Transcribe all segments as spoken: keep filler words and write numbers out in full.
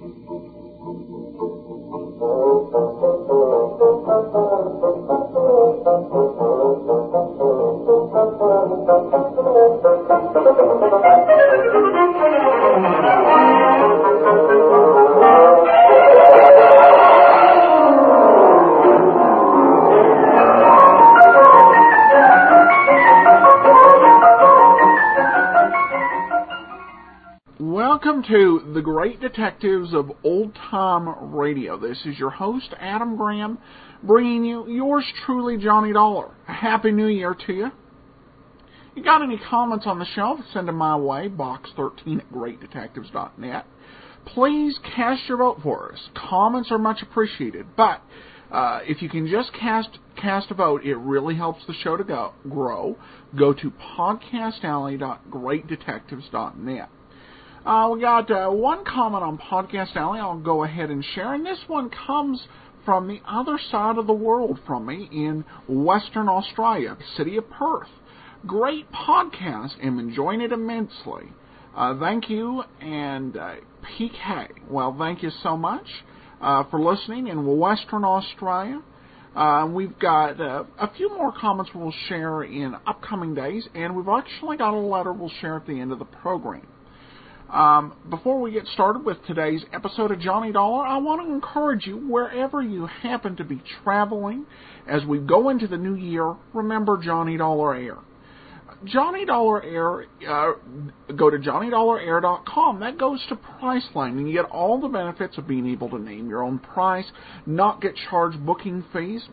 Welcome to the Great Detectives of Old Time Radio. This is your host, Adam Graham, bringing you yours truly, Johnny Dollar. A Happy New Year to you. You got any comments on the show? Send them my way, box thirteen at great detectives dot net. Please cast your vote for us. Comments are much appreciated, but uh, if you can just cast cast a vote, it really helps the show to go grow. Go to podcast alley dot great detectives dot net. Uh, we got uh, one comment on Podcast Alley I'll go ahead and share, and this one comes from the other side of the world from me in Western Australia, the city of Perth. Great podcast. I'm enjoying it immensely. Uh, thank you, and uh, P K. Well, thank you so much uh, for listening in Western Australia. Uh, we've got uh, a few more comments we'll share in upcoming days, and we've actually got a letter we'll share at the end of the program. Um, before we get started with today's episode of Johnny Dollar, I want to encourage you, wherever you happen to be traveling, as we go into the new year, remember Johnny Dollar Air. Johnny Dollar Air, uh, go to johnny dollar air dot com. That goes to Priceline, and you get all the benefits of being able to name your own price, not get charged booking fees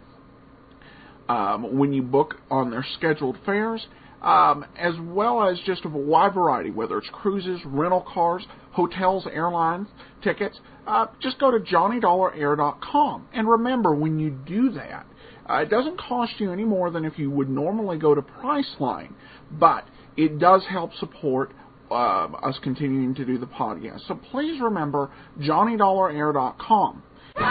um, when you book on their scheduled fares. Um, as well as just a wide variety, whether it's cruises, rental cars, hotels, airlines, tickets. Uh, just go to johnny dollar air dot com. And remember, when you do that, uh, it doesn't cost you any more than if you would normally go to Priceline, but it does help support uh, us continuing to do the podcast. So please remember johnny dollar air dot com.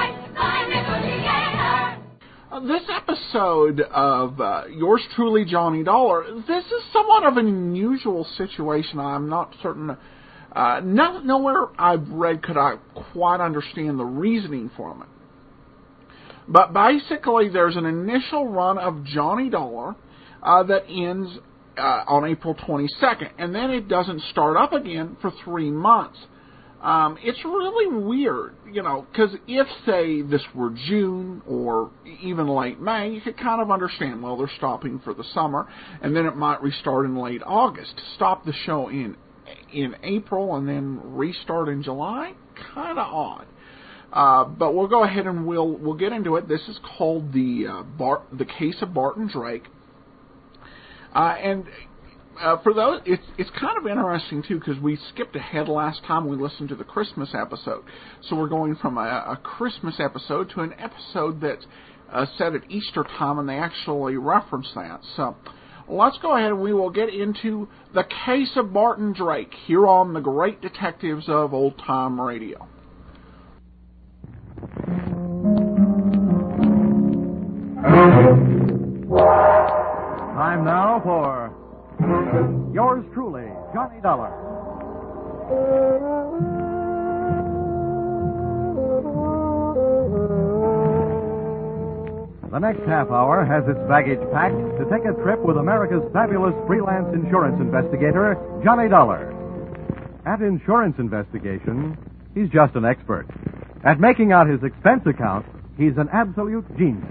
Uh, this episode of uh, yours truly, Johnny Dollar, this is somewhat of an unusual situation. I'm not certain, uh, no, nowhere I've read could I quite understand the reasoning for it. But basically, there's an initial run of Johnny Dollar uh, that ends uh, on April twenty-second, and then it doesn't start up again for three months. Um, it's really weird, you know, because if, say, this were June or even late May, you could kind of understand, well, they're stopping for the summer, and then it might restart in late August. To stop the show in in April and then restart in July, kind of odd. Uh, but we'll go ahead and we'll we'll get into it. This is called the uh, Bart, the Case of Barton Drake, uh, and. Uh, for those, it's it's kind of interesting, too, because we skipped ahead last time we listened to the Christmas episode. So we're going from a, a Christmas episode to an episode that's uh, set at Easter time, and they actually reference that. So let's go ahead and we will get into the Case of Barton Drake here on the Great Detectives of Old Time Radio. Time now for yours truly, Johnny Dollar. The next half hour has its baggage packed to take a trip with America's fabulous freelance insurance investigator, Johnny Dollar. At insurance investigation, he's just an expert. At making out his expense account, he's an absolute genius.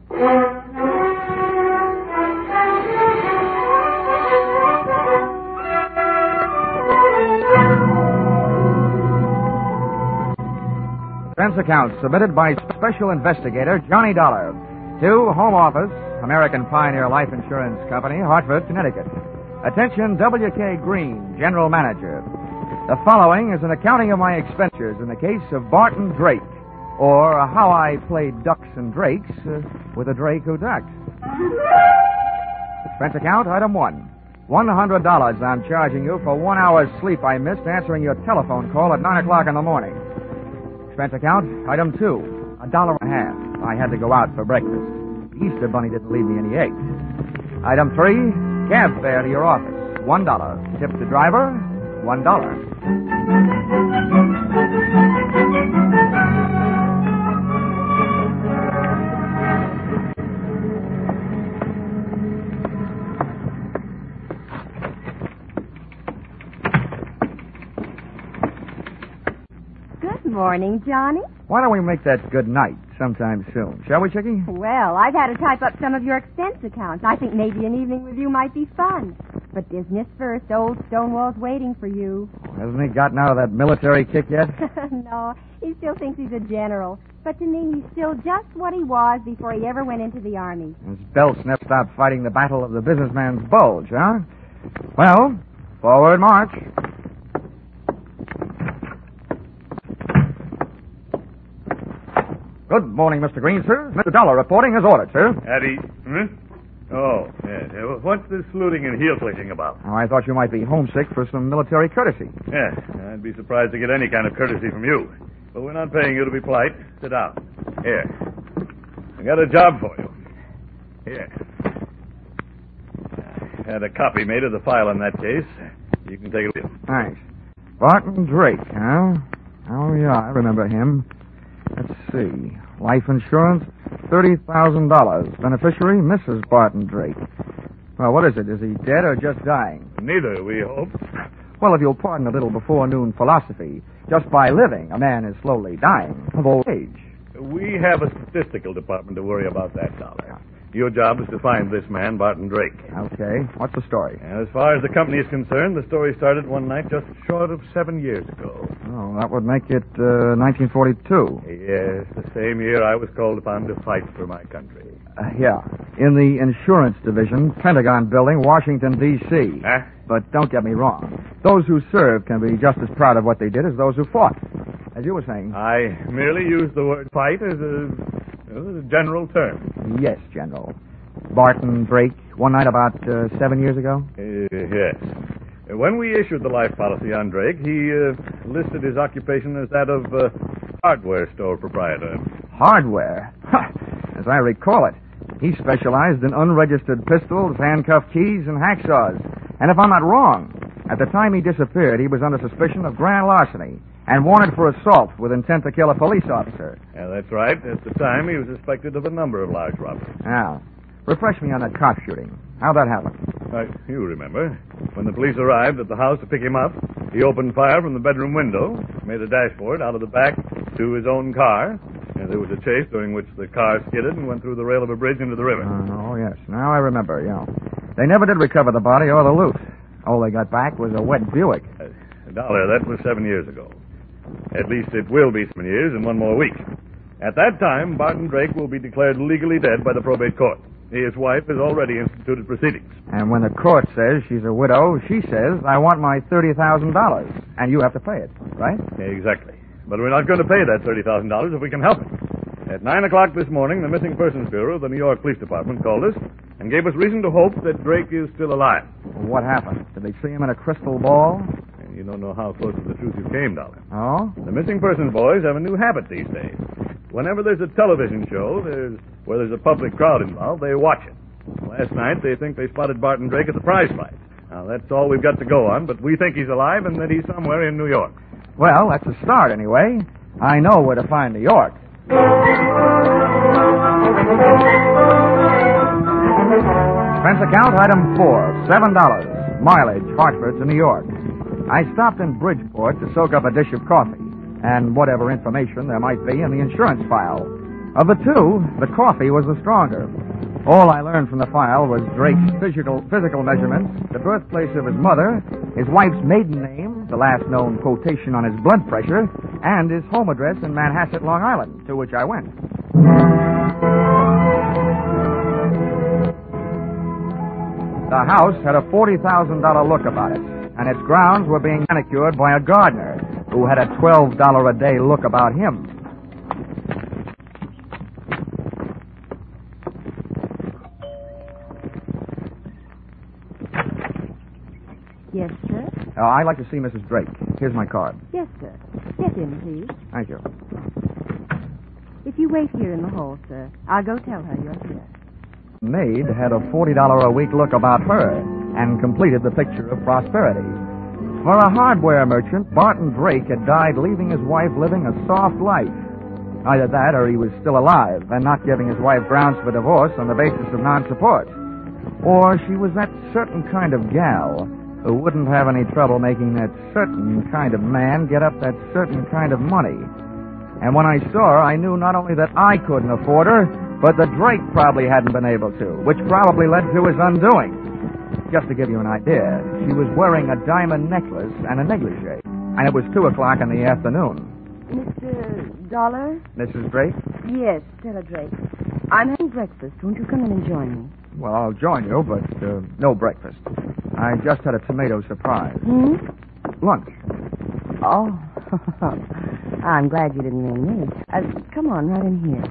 Expense account submitted by Special Investigator Johnny Dollar to Home Office, American Pioneer Life Insurance Company, Hartford, Connecticut. Attention, W K Green, General Manager. The following is an accounting of my expenditures in the case of Barton Drake, or how I played ducks and drakes uh, with a drake who ducked. Expense account, item one. One hundred dollars I'm charging you for one hour's sleep I missed answering your telephone call at nine o'clock in the morning. Expense account, item two. A dollar and a half. I had to go out for breakfast. The Easter bunny didn't leave me any eggs. Item three, cab fare to your office. One dollar. Tip to driver, one dollar. Good morning, Johnny. Why don't we make that good night sometime soon? Shall we, Chickie? Well, I've had to type up some of your expense accounts. I think maybe an evening with you might be fun. But business first. Old Stonewall's waiting for you. Hasn't he gotten out of that military kick yet? No, he still thinks he's a general. But to me, he's still just what he was before he ever went into the Army. His belt's never stopped fighting the battle of the businessman's bulge, huh? Well, forward march. Good morning, Mister Green, sir. Mister Dollar reporting as ordered, sir. Eddie. Hmm? Oh, yes. Yeah. Well, what's this saluting and heel-clicking about? Oh, I thought you might be homesick for some military courtesy. Yes, I'd be surprised to get any kind of courtesy from you. But we're not paying you to be polite. Sit down. Here. I got a job for you. Here. I had a copy made of the file in that case. You can take it with you. Thanks. Barton Drake, huh? Oh, yeah, I remember him. Let's see. Life insurance, thirty thousand dollars. Beneficiary, Missus Barton Drake. Well, what is it? Is he dead or just dying? Neither, we hope. Well, if you'll pardon a little before-noon philosophy, just by living, a man is slowly dying of old age. We have a statistical department to worry about that, Dollar. Your job is to find this man, Barton Drake. Okay. What's the story? And as far as the company is concerned, the story started one night just short of seven years ago. Oh, that would make it uh, nineteen forty-two. Yes, the same year I was called upon to fight for my country. Uh, yeah. In the insurance division, Pentagon Building, Washington, D C Huh? But don't get me wrong. Those who serve can be just as proud of what they did as those who fought. As you were saying. I merely used the word fight as a, as a general term. Yes, General. Barton Drake, one night about uh, seven years ago? Uh, yes. When we issued the life policy on Drake, he uh, listed his occupation as that of uh, hardware store proprietor. Hardware? As I recall it, he specialized in unregistered pistols, handcuff keys, and hacksaws. And if I'm not wrong, at the time he disappeared, he was under suspicion of grand larceny and wanted for assault with intent to kill a police officer. Yeah, that's right. At the time, he was suspected of a number of large robberies. Now, refresh me on that cop shooting. How'd that happen? Uh, you remember. When the police arrived at the house to pick him up, he opened fire from the bedroom window, made a dashboard out of the back to his own car, and there was a chase during which the car skidded and went through the rail of a bridge into the river. Uh, oh, yes. Now I remember, yeah. They never did recover the body or the loot. All they got back was a wet Buick. Uh, Dollar, that was seven years ago. At least it will be seven years in one more week. At that time, Barton Drake will be declared legally dead by the probate court. His wife has already instituted proceedings. And when the court says she's a widow, she says, I want my thirty thousand dollars. And you have to pay it, right? Exactly. But we're not going to pay that thirty thousand dollars if we can help it. At nine o'clock this morning, the Missing Persons Bureau of the New York Police Department called us and gave us reason to hope that Drake is still alive. What happened? Did they see him in a crystal ball? And you don't know how close to the truth you came, Dollar. Oh? The Missing Persons boys have a new habit these days. Whenever there's a television show there's, where there's a public crowd involved, they watch it. Last night, they think they spotted Barton Drake at the prize fight. Now, that's all we've got to go on, but we think he's alive and that he's somewhere in New York. Well, that's a start, anyway. I know where to find New York. Expense account item four, seven dollars. Mileage, Hartford to New York. I stopped in Bridgeport to soak up a dish of coffee and whatever information there might be in the insurance file. Of the two, the coffee was the stronger. All I learned from the file was Drake's physical physical measurements, the birthplace of his mother, his wife's maiden name, the last known quotation on his blood pressure, and his home address in Manhasset, Long Island, to which I went. The house had a forty thousand dollars look about it, and its grounds were being manicured by a gardener who had a twelve dollars a day look about him. Yes, sir? Uh, I'd like to see Missus Drake. Here's my card. Yes, sir. Get in, please. Thank you. If you wait here in the hall, sir, I'll go tell her you're here. Maid had a forty dollars a week look about her and completed the picture of prosperity. For a hardware merchant, Barton Drake had died leaving his wife living a soft life. Either that or he was still alive and not giving his wife grounds for divorce on the basis of non-support. Or she was that certain kind of gal who wouldn't have any trouble making that certain kind of man get up that certain kind of money. And when I saw her, I knew not only that I couldn't afford her, but that Drake probably hadn't been able to, which probably led to his undoing. Just to give you an idea, she was wearing a diamond necklace and a negligee, and it was two o'clock in the afternoon. Mister Dollar? Missus Drake? Yes, Stella Drake. I'm having breakfast. Won't you come in and join me? Well, I'll join you, but uh, no breakfast. I just had a tomato surprise. Hmm? Lunch. Oh. I'm glad you didn't ring me. Uh, come on, right in here.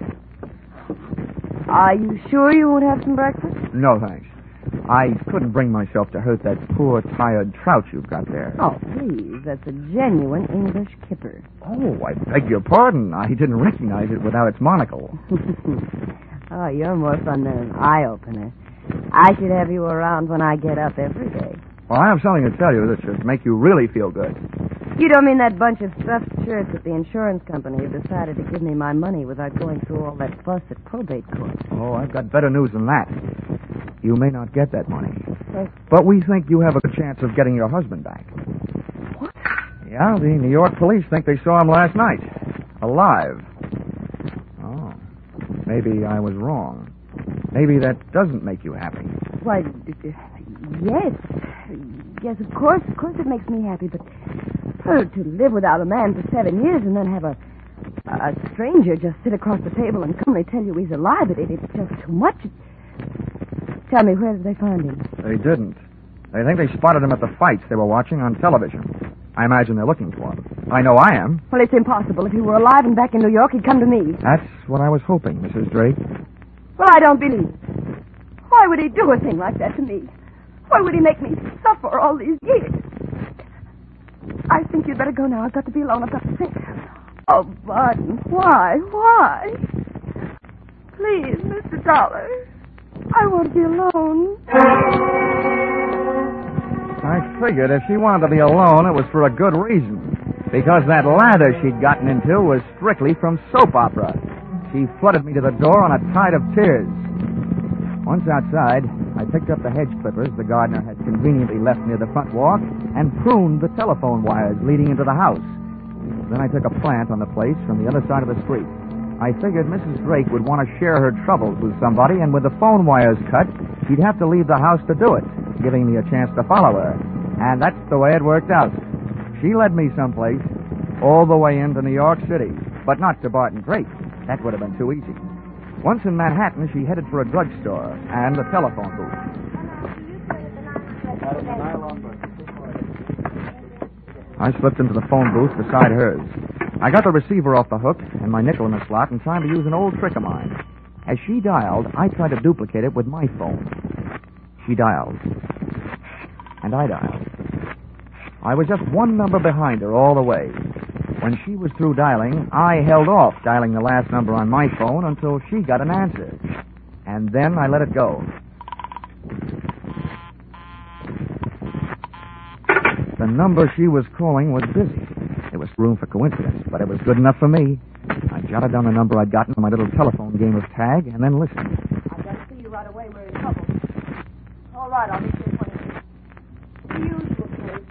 Are you sure you won't have some breakfast? No, thanks. I couldn't bring myself to hurt that poor, tired trout you've got there. Oh, please. That's a genuine English kipper. Oh, I beg your pardon. I didn't recognize it without its monocle. Oh, you're more fun than an eye-opener. I should have you around when I get up every day. Well, I have something to tell you that should make you really feel good. You don't mean that bunch of stuffed shirts at the insurance company who decided to give me my money without going through all that fuss at probate court? Oh, I've got better news than that. You may not get that money. Yes. But we think you have a good chance of getting your husband back. What? Yeah, the New York police think they saw him last night. Alive. Oh. Maybe I was wrong. Maybe that doesn't make you happy. Why, d- d- yes. Yes, of course. Of course it makes me happy, but oh, to live without a man for seven years and then have a a stranger just sit across the table and calmly tell you he's alive, it, it's just too much. Tell me, where did they find him? They didn't. They think they spotted him at the fights they were watching on television. I imagine they're looking for him. I know I am. Well, it's impossible. If he were alive and back in New York, he'd come to me. That's what I was hoping, Missus Drake. Well, I don't believe it. Why would he do a thing like that to me? Why would he make me suffer all these years? I think you'd better go now. I've got to be alone. I've got to think. Oh, Barton, why? Why? Please, Mister Dollar. I won't be alone. I figured if she wanted to be alone, it was for a good reason. Because that lather she'd gotten into was strictly from soap opera. She flooded me to the door on a tide of tears. Once outside, I picked up the hedge clippers the gardener had conveniently left near the front walk and pruned the telephone wires leading into the house. Then I took a plant on the place from the other side of the street. I figured Missus Drake would want to share her troubles with somebody, and with the phone wires cut, she'd have to leave the house to do it, giving me a chance to follow her. And that's the way it worked out. She led me someplace, all the way into New York City, but not to Barton Drake. That would have been too easy. Once in Manhattan, she headed for a drugstore and a telephone booth. I slipped into the phone booth beside hers. I got the receiver off the hook and my nickel in the slot in time to use an old trick of mine. As she dialed, I tried to duplicate it with my phone. She dialed. And I dialed. I was just one number behind her all the way. When she was through dialing, I held off dialing the last number on my phone until she got an answer. And then I let it go. The number she was calling was busy. There was room for coincidence, but it was good enough for me. I jotted down the number I'd gotten on my little telephone game of tag and then listened. I've got to see you right away. We're in trouble. All right, I'll meet you in twenty minutes. The usual place.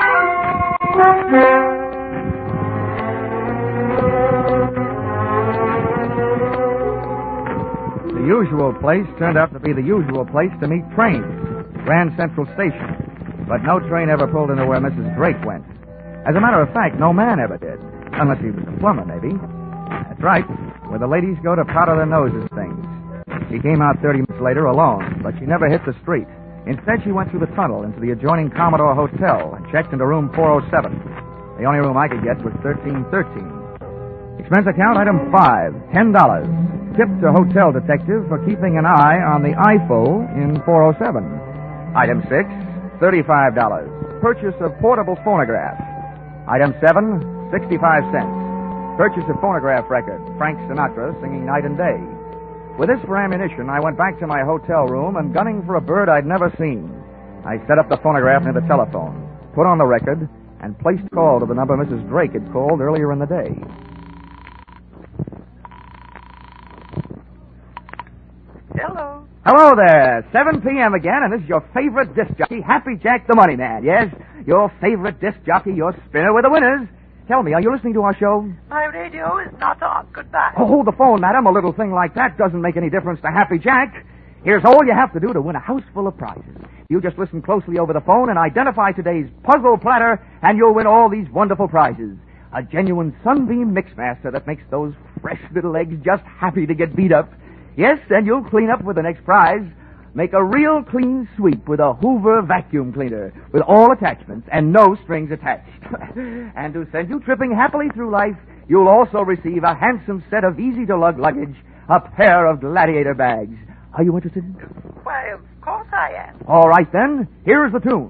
The usual place turned out to be the usual place to meet trains, Grand Central Station. But no train ever pulled into where Missus Drake went. As a matter of fact, no man ever did. Unless he was a plumber, maybe. That's right, where the ladies go to powder their noses things. She came out thirty minutes later alone, but she never hit the street. Instead, she went through the tunnel into the adjoining Commodore Hotel and checked into room four oh seven. The only room I could get was thirteen thirteen. Expense account item five, ten dollars. Tip to hotel detective for keeping an eye on the I F O in four oh seven. Item six, thirty-five dollars. Purchase of portable phonograph. Item seven, sixty-five cents. Purchase of phonograph record, Frank Sinatra singing Night and Day. With this for ammunition, I went back to my hotel room and, gunning for a bird I'd never seen, I set up the phonograph near the telephone, put on the record, and placed call to the number Missus Drake had called earlier in the day. Hello. Hello there. seven p.m. again, and this is your favorite disc jockey, Happy Jack the Money Man. Yes, your favorite disc jockey, your spinner with the winners. Tell me, are you listening to our show? My radio is not on. Goodbye. Oh, hold the phone, madam. A little thing like that doesn't make any difference to Happy Jack. Here's all you have to do to win a house full of prizes. You just listen closely over the phone and identify today's puzzle platter, and you'll win all these wonderful prizes. A genuine Sunbeam Mixmaster that makes those fresh little eggs just happy to get beat up. Yes, and you'll clean up with the next prize. Make a real clean sweep with a Hoover vacuum cleaner with all attachments and no strings attached. And to send you tripping happily through life, you'll also receive a handsome set of easy-to-lug luggage, a pair of Gladiator bags. Are you interested? Why, of course I am. All right, then. Here's the tune.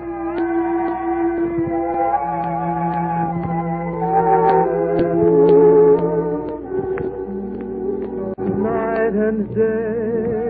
Night and day.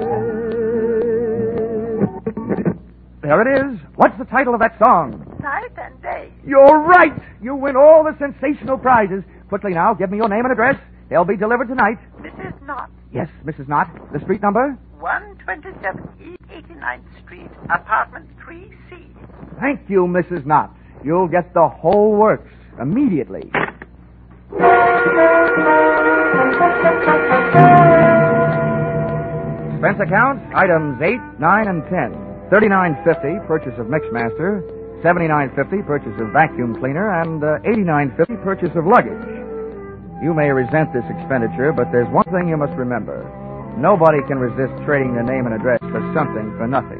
There it is. What's the title of that song? Night and day. You're right. You win all the sensational prizes. Quickly now, give me your name and address. They'll be delivered tonight. Missus Knott. Yes, Missus Knott. The street number? one twenty-seven East eighty-ninth Street, apartment three C. Thank you, Missus Knott. You'll get the whole works immediately. Expense account, items eight, nine, and ten. thirty-nine fifty, purchase of Mixmaster. seventy-nine fifty, purchase of vacuum cleaner. And uh, eighty-nine fifty, purchase of luggage. You may resent this expenditure, but there's one thing you must remember. Nobody can resist trading their name and address for something for nothing.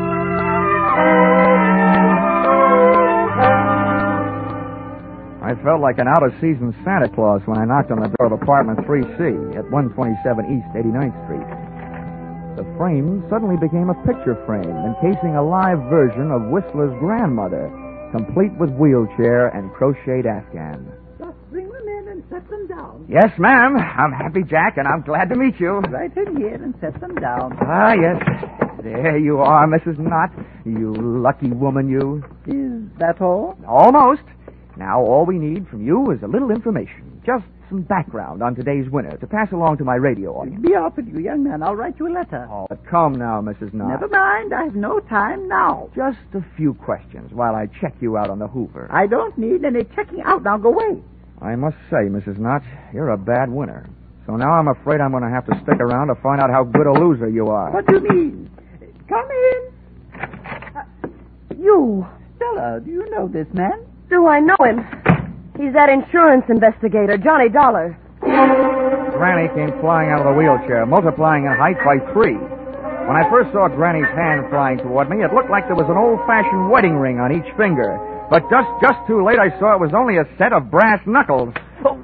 I felt like an out-of-season Santa Claus when I knocked on the door of apartment three C at one twenty-seven East eighty-ninth Street. The frame suddenly became a picture frame encasing a live version of Whistler's grandmother, complete with wheelchair and crocheted afghan. Just bring them in and set them down. Yes, ma'am. I'm Happy Jack, and I'm glad to meet you. Right in here and set them down. Ah, yes. There you are, Missus Knott. You lucky woman, you. Is that all? Almost. Now, all we need from you is a little information. Just some background on today's winner to pass along to my radio audience. Be off with you, young man. I'll write you a letter. Oh, but come now, Missus Knott. Never mind. I have no time now. Just a few questions while I check you out on the Hoover. I don't need any checking out. Now go away. I must say, Missus Knott, you're a bad winner. So now I'm afraid I'm going to have to stick around to find out how good a loser you are. What do you mean? Come in. Uh, you. Stella, do you know this man? Do I know him? He's that insurance investigator, Johnny Dollar. Granny came flying out of the wheelchair, multiplying in height by three. When I first saw Granny's hand flying toward me, it looked like there was an old-fashioned wedding ring on each finger. But just just too late, I saw it was only a set of brass knuckles. Oh.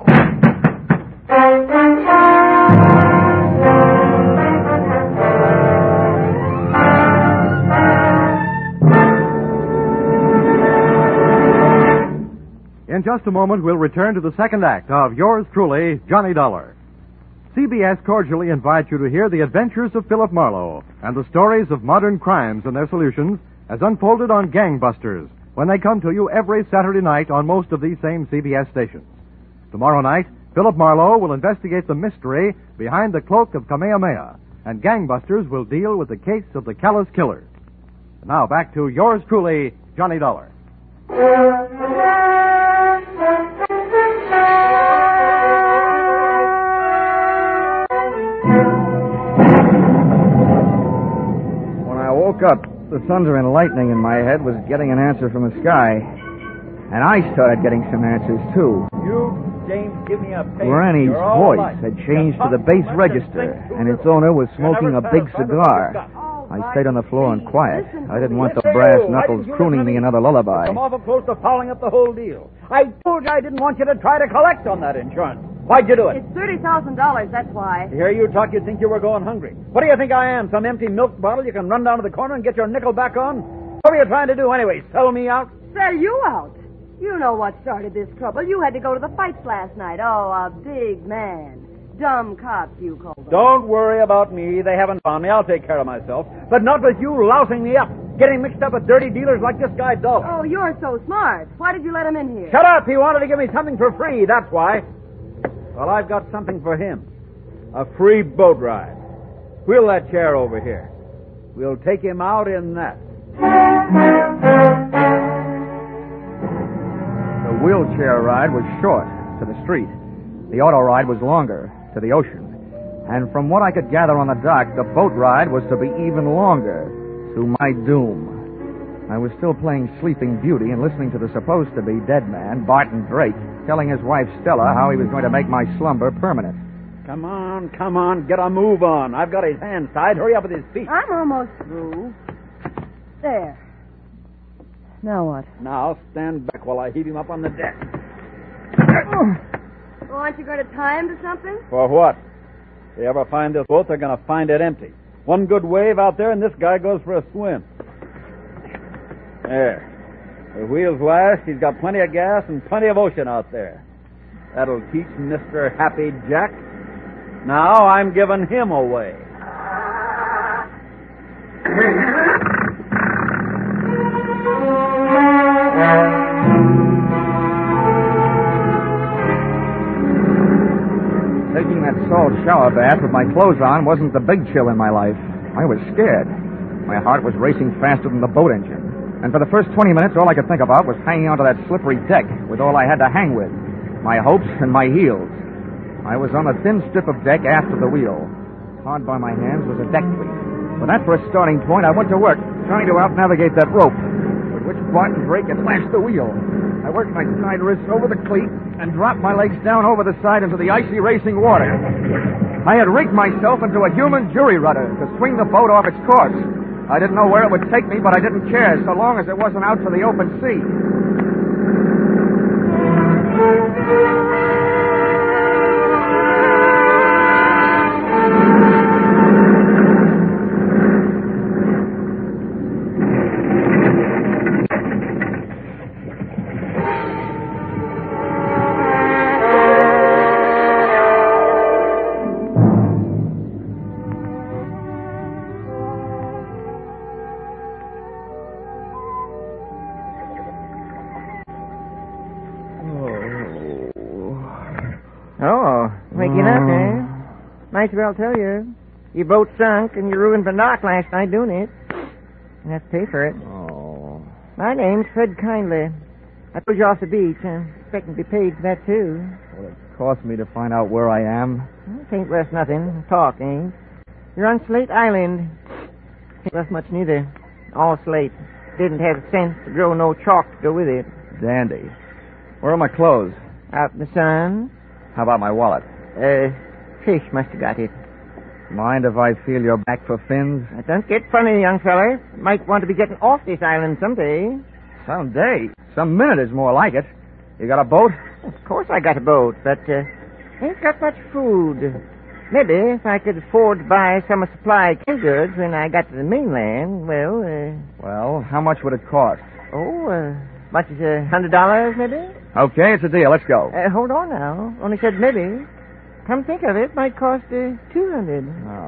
In just a moment, we'll return to the second act of Yours Truly, Johnny Dollar. C B S cordially invites you to hear the adventures of Philip Marlowe and the stories of modern crimes and their solutions as unfolded on Gangbusters, when they come to you every Saturday night on most of these same C B S stations. Tomorrow night, Philip Marlowe will investigate the mystery behind the cloak of Kamehameha, and Gangbusters will deal with the case of the Callous Killer. Now back to Yours Truly, Johnny Dollar. When I woke up, the thunder and lightning in my head was getting an answer from the sky. And I started getting some answers, too. You, James, give me a page. Granny's voice had changed to the bass register, and its owner was smoking a big cigar. I stayed on the floor and quiet. I didn't want the brass knuckles crooning me another lullaby. I'm awful close to fouling up the whole deal. I told you I didn't want you to try to collect on that insurance. Why'd you do it? It's thirty thousand dollars, that's why. To hear you talk, you'd think you were going hungry. What do you think I am, some empty milk bottle you can run down to the corner and get your nickel back on? What were you trying to do anyway, sell me out? Sell you out? You know what started this trouble. You had to go to the fights last night. Oh, a big man. Dumb cops, you call them. Don't worry about me. They haven't found me. I'll take care of myself. But not with you lousing me up, getting mixed up with dirty dealers like this guy Dolph. Oh, you're so smart. Why did you let him in here? Shut up! He wanted to give me something for free, that's why. Well, I've got something for him. A free boat ride. Wheel that chair over here. We'll take him out in that. The wheelchair ride was short, to the street. The auto ride was longer, to the ocean. And from what I could gather on the dock, the boat ride was to be even longer, to my doom. I was still playing Sleeping Beauty and listening to the supposed-to-be dead man, Barton Drake, telling his wife Stella how he was going to make my slumber permanent. Come on, come on, get a move on. I've got his hands tied. Hurry up with his feet. I'm almost through. There. Now what? Now stand back while I heave him up on the deck. Well, aren't you going to tie him to something? For what? If they ever find this boat, they're going to find it empty. One good wave out there, and this guy goes for a swim. There. The wheels last. He's got plenty of gas and plenty of ocean out there. That'll teach Mister Happy Jack. Now I'm giving him away. Taking that salt shower bath with my clothes on wasn't the big chill in my life. I was scared. My heart was racing faster than the boat engine. And for the first twenty minutes, all I could think about was hanging onto that slippery deck with all I had to hang with, my hopes and my heels. I was on a thin strip of deck after the wheel. Hard by my hands was a deck cleat. With that for a starting point, I went to work, trying to out-navigate that rope, with which Barton Drake had lashed the wheel. I worked my side wrists over the cleat and dropped my legs down over the side into the icy racing water. I had rigged myself into a human jury rudder to swing the boat off its course. I didn't know where it would take me, but I didn't care, so long as it wasn't out to the open sea. Might as well tell you. Your boat sunk and you ruined the dock last night doing it. You have to pay for it. Oh. My name's Fred Kindly. I pulled you off the beach. I'm expecting to be paid for that, too. Will it cost me to find out where I am? Well, it ain't worth nothing. Talk, ain't. You're on Slate Island. Ain't worth much neither. All slate. Didn't have sense to grow no chalk to go with it. Dandy. Where are my clothes? Out in the sun. How about my wallet? Uh... Fish must have got it. Mind if I feel your back for fins? Now, don't get funny, young feller. Might want to be getting off this island someday. Someday? Some minute is more like it. You got a boat? Of course I got a boat, but uh, ain't got much food. Maybe if I could afford to buy some of supply canned goods when I got to the mainland, well, uh... Well, how much would it cost? Oh, uh, much as a hundred dollars, maybe? Okay, it's a deal. Let's go. Uh, hold on now. Only said maybe. Come think of it, might cost uh, two hundred.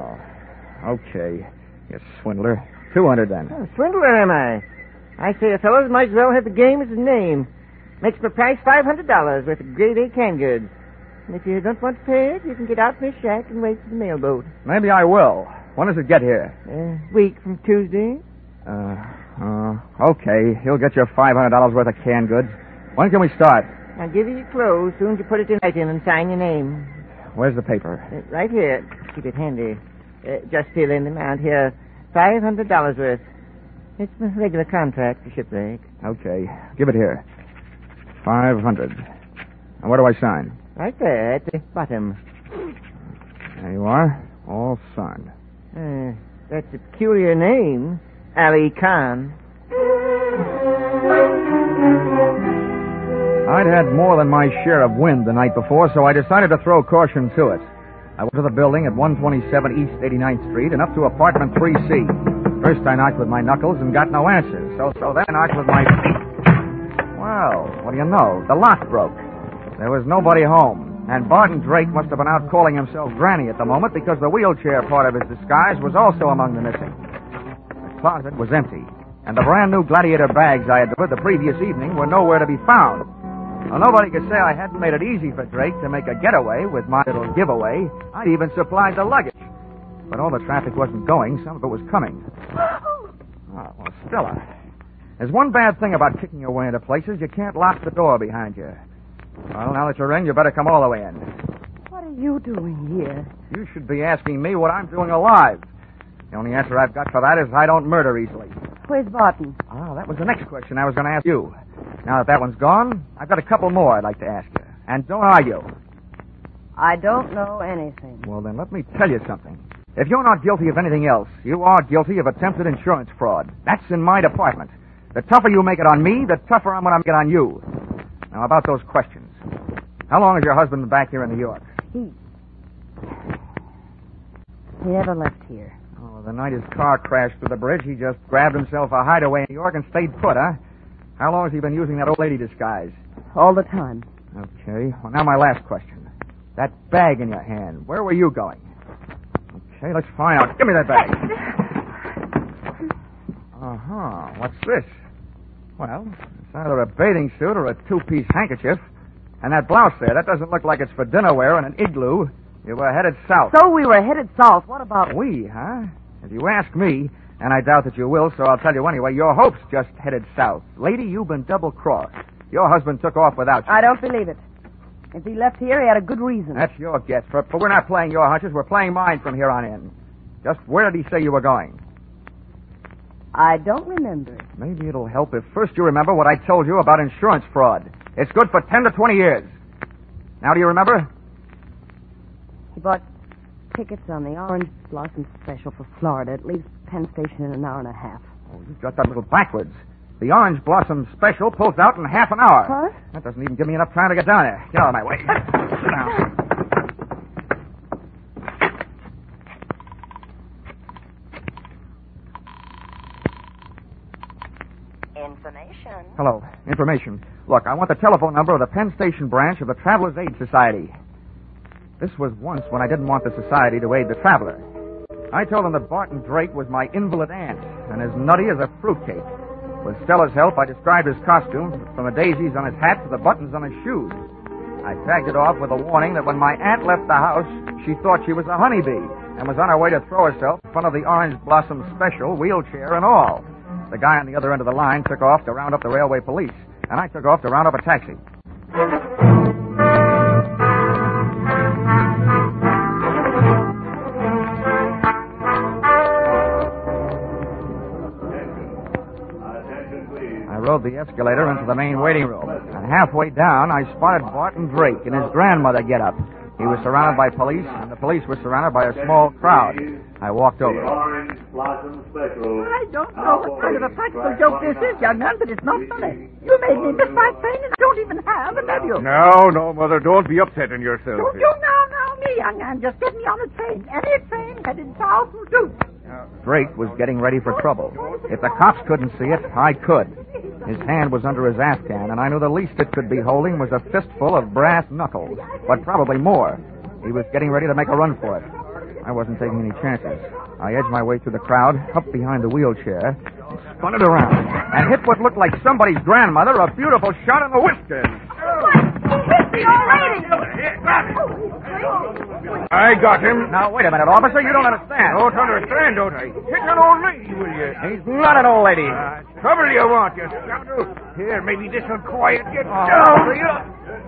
Oh, okay. You swindler. Two hundred then. Oh, swindler am I? I say a fellow's might as well have the game as his name. Makes my price five hundred dollars worth of grade A canned goods. And if you don't want to pay it, you can get out from this shack and wait for the mailboat. Maybe I will. When does it get here? A week from Tuesday. Uh, uh, okay. He'll get you five hundred dollars worth of canned goods. When can we start? I'll give you your clothes soon as you put it in writing and sign your name. Where's the paper? Uh, right here. Keep it handy. Uh, just fill in the amount here. Five hundred dollars worth. It's a regular contract for shipwreck. Okay. Give it here. Five hundred. And where do I sign? Right there at the bottom. There you are. All signed. Uh, that's a peculiar name. Ali Khan. I'd had more than my share of wind the night before, so I decided to throw caution to it. I went to the building at one twenty-seven East eighty-ninth Street and up to apartment three C. First I knocked with my knuckles and got no answers, so, so then I knocked with my feet. Well, what do you know? The lock broke. There was nobody home, and Barton Drake must have been out calling himself Granny at the moment because the wheelchair part of his disguise was also among the missing. The closet was empty, and the brand new Gladiator bags I had delivered the previous evening were nowhere to be found. Well, nobody could say I hadn't made it easy for Drake to make a getaway with my little giveaway. I'd even supplied the luggage. But all the traffic wasn't going. Some of it was coming. Oh, well, Stella, there's one bad thing about kicking your way into places. You can't lock the door behind you. Well, now that you're in, you better come all the way in. What are you doing here? You should be asking me what I'm doing alive. The only answer I've got for that is I don't murder easily. Where's Barton? Oh, that was the next question I was going to ask you. Now that that one's gone, I've got a couple more I'd like to ask you. And don't argue. I don't know anything. Well, then let me tell you something. If you're not guilty of anything else, you are guilty of attempted insurance fraud. That's in my department. The tougher you make it on me, the tougher I'm going to make it on you. Now, about those questions. How long has your husband been back here in New York? He... He never left here. Oh, the night his car crashed through the bridge, he just grabbed himself a hideaway in New York and stayed put, huh? How long has he been using that old lady disguise? All the time. Okay. Well, now my last question. That bag in your hand, where were you going? Okay, let's find out. Give me that bag. Uh-huh. What's this? Well, it's either a bathing suit or a two-piece handkerchief. And that blouse there, that doesn't look like it's for dinner wear in an igloo. You were headed south. So we were headed south. What about... We, huh? If you ask me, and I doubt that you will, so I'll tell you anyway, your hope's just headed south. Lady, you've been double-crossed. Your husband took off without you. I don't believe it. If he left here, he had a good reason. That's your guess, but, but we're not playing your hunches. We're playing mine from here on in. Just where did he say you were going? I don't remember. Maybe it'll help if first you remember what I told you about insurance fraud. It's good for ten to twenty years. Now do you remember? He bought tickets on the Orange Blossom Special for Florida. It leaves Penn Station in an hour and a half. Oh, you've got that little backwards. The Orange Blossom Special pulls out in half an hour. What? That doesn't even give me enough time to get down there. Get out of my way. Sit down. Information. Hello. Information. Look, I want the telephone number of the Penn Station branch of the Travelers' Aid Society. This was once when I didn't want the society to aid the traveler. I told them that Barton Drake was my invalid aunt and as nutty as a fruitcake. With Stella's help, I described his costume from the daisies on his hat to the buttons on his shoes. I tagged it off with a warning that when my aunt left the house, she thought she was a honeybee and was on her way to throw herself in front of the Orange Blossom Special, wheelchair and all. The guy on the other end of the line took off to round up the railway police, and I took off to round up a taxi. I rode the escalator into the main waiting room, and halfway down, I spotted Barton Drake in his grandmother get-up. He was surrounded by police, and the police were surrounded by a small crowd. I walked over. Orange Blossom Special. I don't know what kind of a practical joke this is, young man, but it's not funny. You made me miss my train and I don't even have a nephew. No, no, Mother, don't be upsetting yourself. Don't you now, now, me, young man. Just get me on a train. Any train headed south will do. Drake was getting ready for trouble. If the cops couldn't see it, I could. His hand was under his Afghan, and I knew the least it could be holding was a fistful of brass knuckles, but probably more. He was getting ready to make a run for it. I wasn't taking any chances. I edged my way through the crowd, up behind the wheelchair, spun it around, and hit what looked like somebody's grandmother a beautiful shot in the whiskers. I got him. Now, wait a minute, officer. You don't understand. Don't understand, don't I? Hit an old lady, will you? He's not an old lady. Uh, trouble you want, you scoundrel. Here, maybe this will quiet you Oh. down, will you?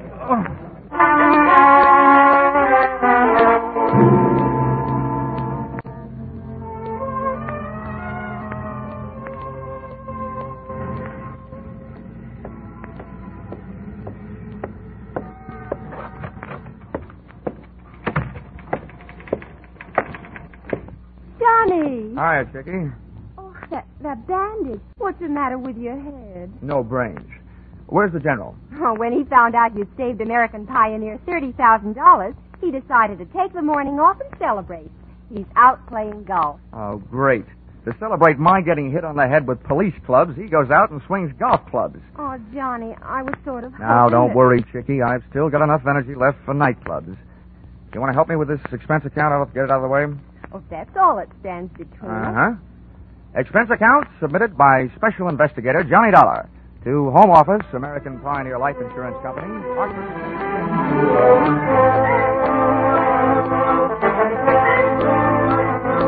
Johnny! Hiya, Chickie. Oh, that, that bandage. What's the matter with your head? No brains. Where's the general? Oh, when he found out you'd saved American Pioneer thirty thousand dollars, he decided to take the morning off and celebrate. He's out playing golf. Oh, great. To celebrate my getting hit on the head with police clubs, he goes out and swings golf clubs. Oh, Johnny, I was sort of... Now, hoping don't that- worry, Chickie. I've still got enough energy left for nightclubs. You want to help me with this expense account? I'll get it out of the way. Oh, that's all that stands between us. Uh-huh. Expense account submitted by Special Investigator Johnny Dollar to Home Office, American Pioneer Life Insurance Company. Hartford.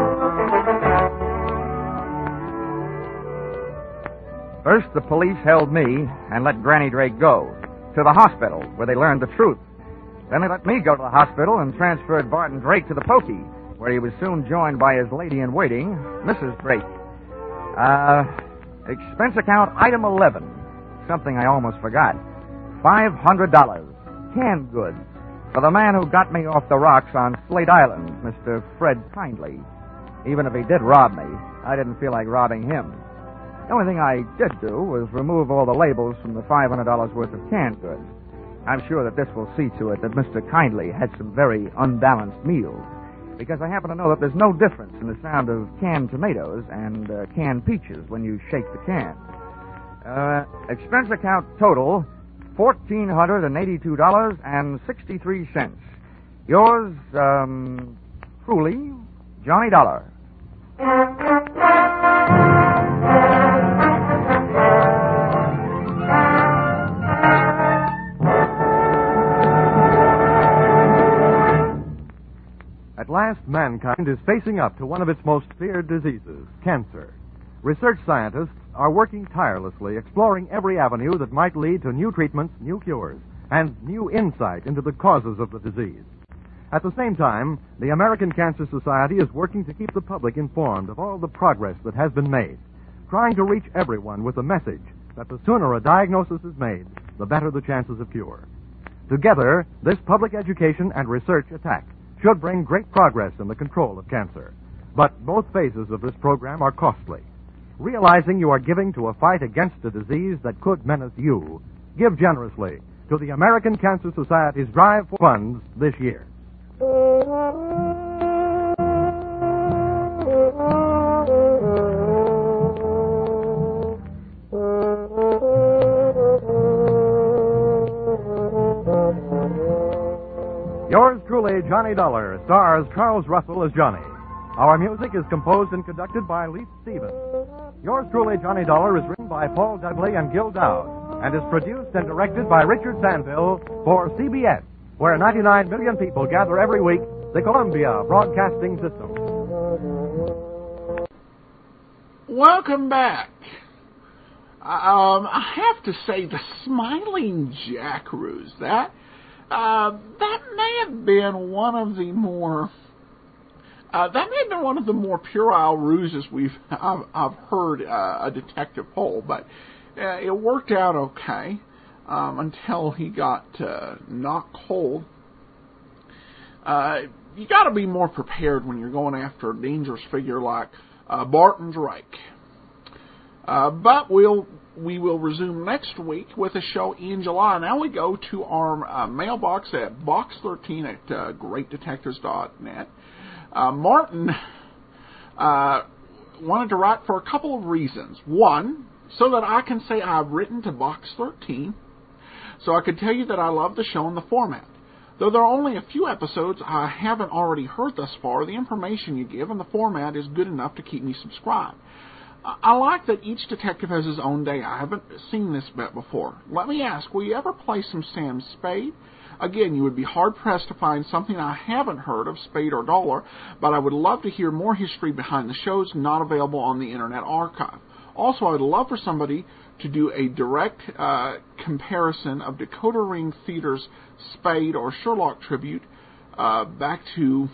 the police held me and let Granny Drake go to the hospital, where they learned the truth. Then they let me go to the hospital and transferred Barton Drake to the pokey, where he was soon joined by his lady-in-waiting, Missus Drake. Uh, expense account item eleven. Something I almost forgot. five hundred dollars. Canned goods. For the man who got me off the rocks on Slate Island, Mister Fred Kindly. Even if he did rob me, I didn't feel like robbing him. The only thing I did do was remove all the labels from the five hundred dollars worth of canned goods. I'm sure that this will see to it that Mister Kindly had some very unbalanced meals, because I happen to know that there's no difference in the sound of canned tomatoes and uh, canned peaches when you shake the can. Uh, expense account total, one thousand four hundred eighty-two dollars and sixty-three cents. Yours, um, truly, Johnny Dollar. At last, mankind is facing up to one of its most feared diseases, cancer. Research scientists are working tirelessly, exploring every avenue that might lead to new treatments, new cures, and new insight into the causes of the disease. At the same time, the American Cancer Society is working to keep the public informed of all the progress that has been made, trying to reach everyone with the message that the sooner a diagnosis is made, the better the chances of cure. Together, this public education and research attack should bring great progress in the control of cancer. But both phases of this program are costly. Realizing you are giving to a fight against a disease that could menace you, give generously to the American Cancer Society's drive for funds this year. Yours truly, Johnny Dollar, stars Charles Russell as Johnny. Our music is composed and conducted by Leith Stevens. Yours truly, Johnny Dollar, is written by Paul Dudley and Gil Dowd, and is produced and directed by Richard Sandville for C B S, where ninety-nine million people gather every week, the Columbia Broadcasting System. Welcome back. Um, I have to say, the Smiling Jackaroos, that, uh, that may have been one of the more... Uh, that may have been one of the more puerile ruses we've I've, I've heard uh, a detective pull, but uh, it worked out okay um, until he got uh, knocked cold. Uh, you got to be more prepared when you're going after a dangerous figure like uh, Barton Drake. Uh, but we'll we will resume next week with a show in July. Now we go to our uh, mailbox at box thirteen at uh, great detectives dot net. Uh, Martin uh, wanted to write for a couple of reasons. One, so that I can say I've written to Box thirteen, so I could tell you that I love the show and the format. Though there are only a few episodes I haven't already heard thus far, the information you give and the format is good enough to keep me subscribed. I, I like that each detective has his own day. I haven't seen this bit before. Let me ask, will you ever play some Sam Spade? Again, you would be hard-pressed to find something I haven't heard of, Spade or Dollar, but I would love to hear more history behind the shows not available on the Internet Archive. Also, I would love for somebody to do a direct uh, comparison of Decoder Ring Theater's Spade or Sherlock tribute uh, back to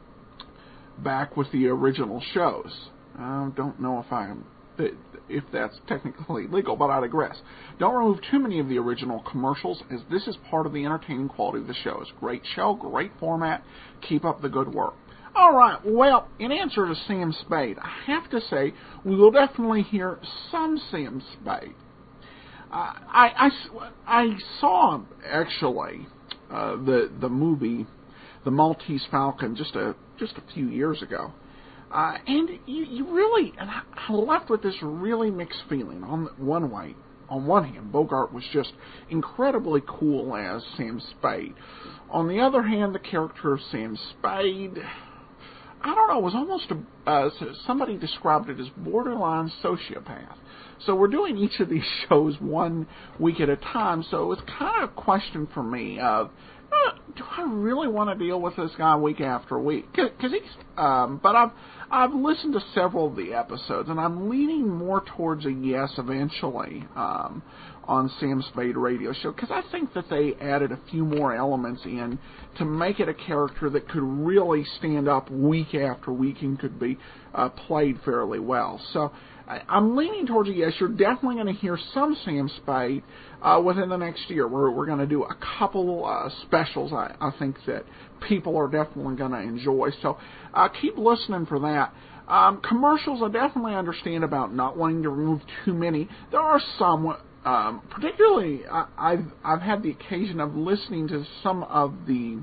back with the original shows. I don't know if I am... if that's technically legal, but I digress. Don't remove too many of the original commercials, as this is part of the entertaining quality of the shows. Great show, great format. Keep up the good work. All right, well, in answer to Sam Spade, I have to say we will definitely hear some Sam Spade. Uh, I, I, I saw, actually, uh, the, the movie, The Maltese Falcon, just a, just a few years ago. Uh, and you, you really, and I, I left with this really mixed feeling. On one way, on one hand, Bogart was just incredibly cool as Sam Spade. On the other hand, the character of Sam Spade, I don't know, was almost a, uh, somebody described it as borderline sociopath. So we're doing each of these shows one week at a time, so it's kind of a question for me of, uh, do I really want to deal with this guy week after week? Because he's, um, but I've I've listened to several of the episodes, and I'm leaning more towards a yes eventually um, on Sam Spade Radio Show, because I think that they added a few more elements in to make it a character that could really stand up week after week and could be uh, played fairly well. So I, I'm leaning towards a yes. You're definitely going to hear some Sam Spade uh, within the next year. We're, we're going to do a couple uh, specials I, I think that people are definitely going to enjoy. So uh, keep listening for that. Um, commercials, I definitely understand about not wanting to remove too many. There are some... Um, particularly, I, I've I've had the occasion of listening to some of the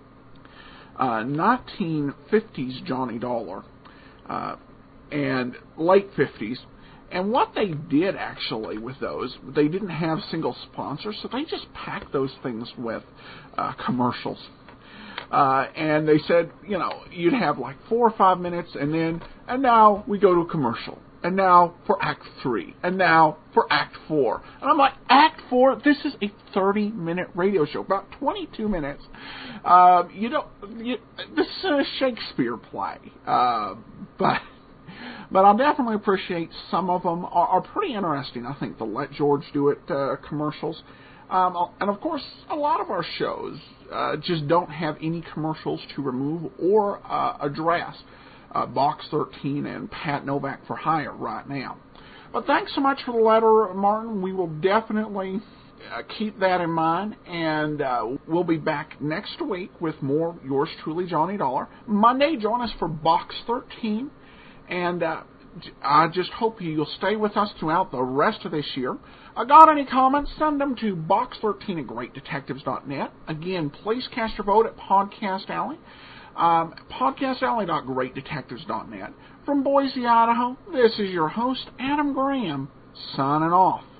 uh, nineteen fifties Johnny Dollar uh, and late fifties, and what they did actually with those, they didn't have single sponsors, so they just packed those things with uh, commercials. Uh, and they said, you know, you'd have like four or five minutes, and then, and now we go to a commercial. And now for Act Three. And now for Act Four. And I'm like, Act Four? This is a thirty-minute radio show, about twenty-two minutes. Uh, you know, you, this is a Shakespeare play. Uh, but but I definitely appreciate some of them are, are pretty interesting. I think the Let George Do It uh, commercials. Um, and of course, a lot of our shows uh, just don't have any commercials to remove or uh, address. Uh, Box thirteen and Pat Novak for Hire right now. But thanks so much for the letter, Martin. We will definitely uh, keep that in mind, and uh, we'll be back next week with more Yours Truly, Johnny Dollar. Monday, join us for Box thirteen, and uh, I just hope you'll stay with us throughout the rest of this year. Uh, got any comments? Send them to box thirteen at great detectives dot net. Again, please cast your vote at Podcast Alley. Um, podcast alley dot great detectives dot net. From Boise, Idaho, this is your host, Adam Graham, signing off.